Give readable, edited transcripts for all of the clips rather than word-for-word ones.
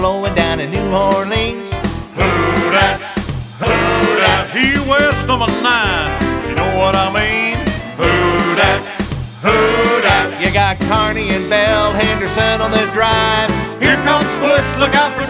blowing down in New Orleans. Who dat? Key West #9, you know what I mean? Who dat? You got Kearney and Bell, Henderson on the drive. Here comes Bush, look out for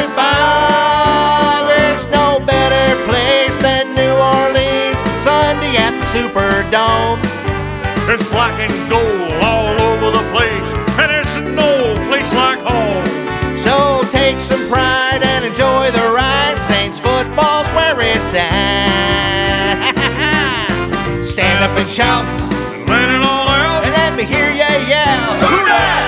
25. There's no better place than New Orleans, Sunday at the Superdome. There's black and gold all over the place, and there's no place like home. So take some pride and enjoy the ride. Saints football's where it's at. Stand up and shout, And let it all out. and let me hear ya yell. Who dat?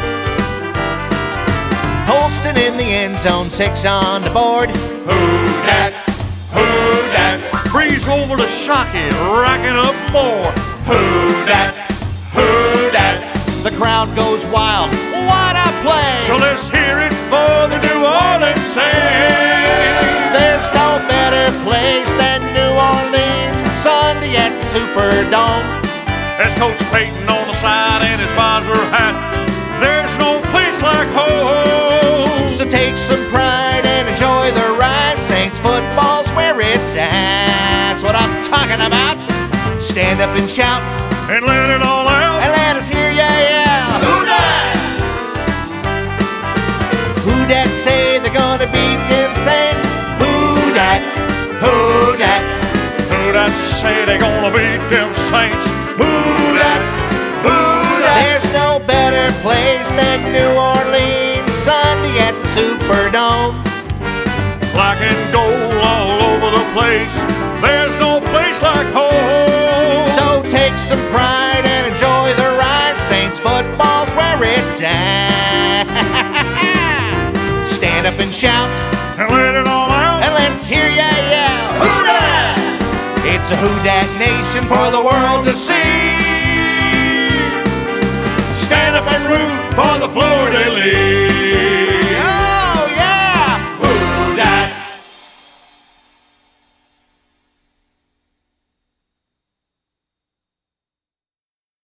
Holston in the end zone, 6 on the board. Who dat? Breeze over to Shockey, racking up more. Who dat? The crowd goes wild. What a play! So let's hear it for the New Orleans Saints. There's no better place than New Orleans, Sunday at the Superdome. There's Coach Payton on the side and his visor hat. There's no place like home. So take some pride and enjoy the ride. Saints football's where it's at. That's what I'm talking about. Stand up and shout, And let it all out. and let us hear ya yell. Who dat? Who dat say they're gonna beat them Saints? Who dat? Who dat say they gonna beat them Saints? Who dat? There's no better place than New Orleans, Sunday at the Superdome. Black and gold all over the place. There's no place like home. So take some pride and enjoy the ride. Saints football's where it's at. Stand up and shout, And let it all out. and let's hear ya yell. Who dat? It's a Who Dat Nation for the world to see. Stand up and root for the Fleur de Lis.